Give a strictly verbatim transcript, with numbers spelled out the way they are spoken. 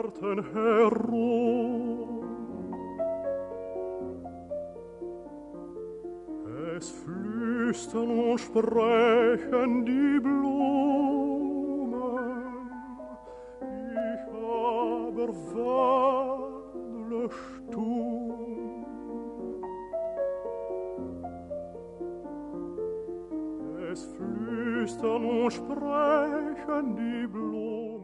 Gärten herum. Es flüstern und sprechen die Blumen, ich aber wandle stumm. Es flüstern und sprechen die Blumen,